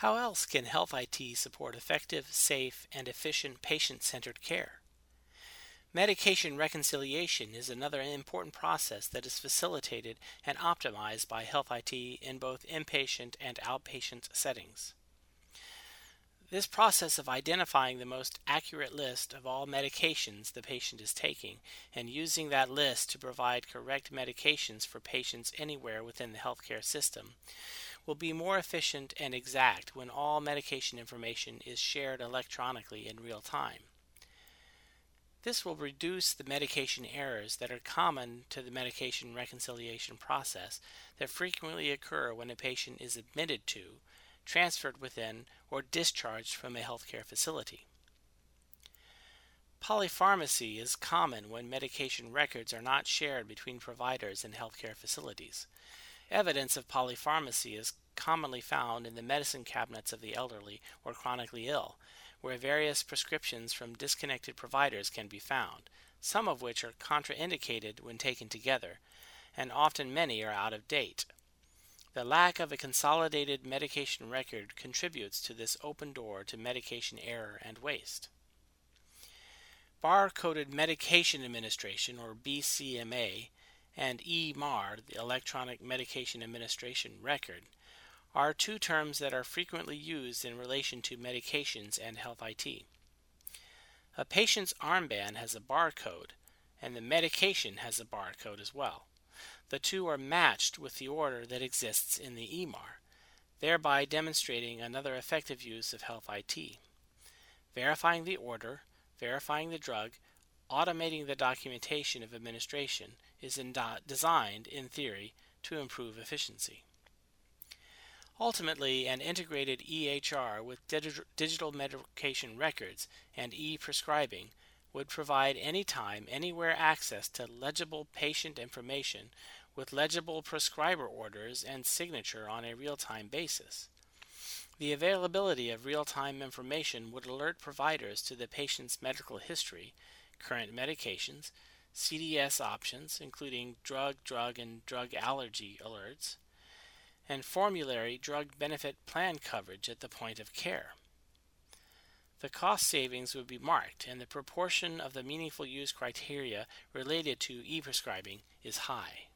How else can health IT support effective, safe, and efficient patient-centered care? Medication reconciliation is another important process that is facilitated and optimized by health IT in both inpatient and outpatient settings. This process of identifying the most accurate list of all medications the patient is taking and using that list to provide correct medications for patients anywhere within the healthcare system will be more efficient and exact when all medication information is shared electronically in real time. This will reduce the medication errors that are common to the medication reconciliation process that frequently occur when a patient is admitted to, transferred within, or discharged from a healthcare facility. Polypharmacy is common when medication records are not shared between providers and healthcare facilities. Evidence of polypharmacy is commonly found in the medicine cabinets of the elderly or chronically ill, where various prescriptions from disconnected providers can be found, some of which are contraindicated when taken together, and often many are out of date. The lack of a consolidated medication record contributes to this open door to medication error and waste. Bar-coded medication administration, or BCMA, and EMAR, the Electronic Medication Administration Record, are two terms that are frequently used in relation to medications and health IT. A patient's armband has a barcode, and the medication has a barcode as well. The two are matched with the order that exists in the EMAR, thereby demonstrating another effective use of health IT. Verifying the order, verifying the drug, automating the documentation of administration is designed, in theory, to improve efficiency. Ultimately, an integrated EHR with digital medication records and e-prescribing would provide anytime, anywhere access to legible patient information with legible prescriber orders and signature on a real-time basis. The availability of real-time information would alert providers to the patient's medical history, current medications, CDS options, including drug and drug allergy alerts, and formulary drug benefit plan coverage at the point of care. The cost savings would be marked, and the proportion of the meaningful use criteria related to e-prescribing is high.